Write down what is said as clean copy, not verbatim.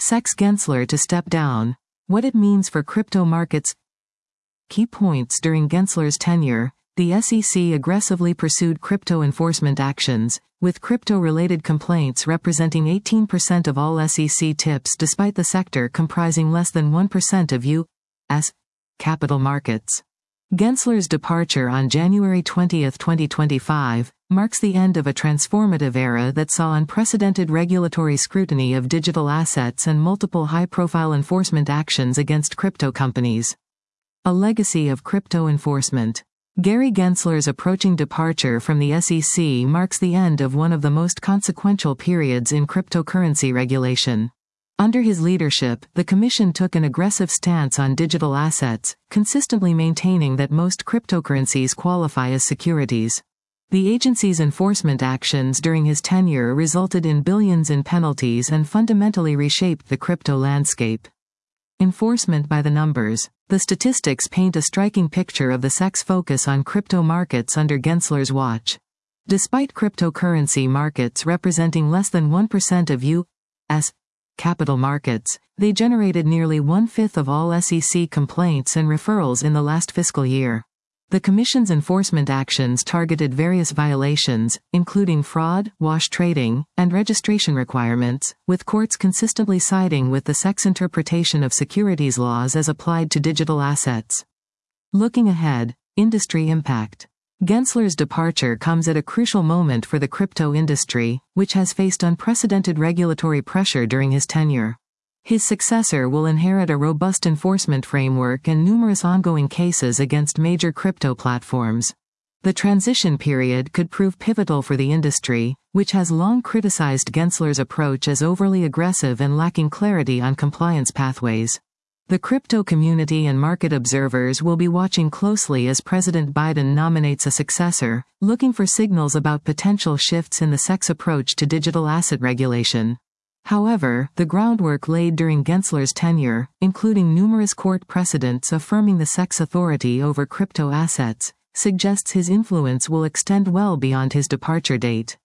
SEC Gensler to step down. What it means for crypto markets. Key points during Gensler's tenure. The SEC aggressively pursued crypto enforcement actions, with crypto-related complaints representing 18% of all SEC tips despite the sector comprising less than 1% of U.S. capital markets. Gensler's departure on January 20, 2025, marks the end of a transformative era that saw unprecedented regulatory scrutiny of digital assets and multiple high-profile enforcement actions against crypto companies. A legacy of crypto enforcement. Gary Gensler's approaching departure from the SEC marks the end of one of the most consequential periods in cryptocurrency regulation. Under his leadership, the Commission took an aggressive stance on digital assets, consistently maintaining that most cryptocurrencies qualify as securities. The agency's enforcement actions during his tenure resulted in billions in penalties and fundamentally reshaped the crypto landscape. Enforcement by the numbers. The statistics paint a striking picture of the SEC's focus on crypto markets under Gensler's watch. Despite cryptocurrency markets representing less than 1% of U.S. capital markets, they generated nearly 1/5 of all SEC complaints and referrals in the last fiscal year. The Commission's enforcement actions targeted various violations, including fraud, wash trading, and registration requirements, with courts consistently siding with the SEC's interpretation of securities laws as applied to digital assets. Looking ahead, industry impact. Gensler's departure comes at a crucial moment for the crypto industry, which has faced unprecedented regulatory pressure during his tenure. His successor will inherit a robust enforcement framework and numerous ongoing cases against major crypto platforms. The transition period could prove pivotal for the industry, which has long criticized Gensler's approach as overly aggressive and lacking clarity on compliance pathways. The crypto community and market observers will be watching closely as President Biden nominates a successor, looking for signals about potential shifts in the SEC's approach to digital asset regulation. However, the groundwork laid during Gensler's tenure, including numerous court precedents affirming the SEC's authority over crypto assets, suggests his influence will extend well beyond his departure date.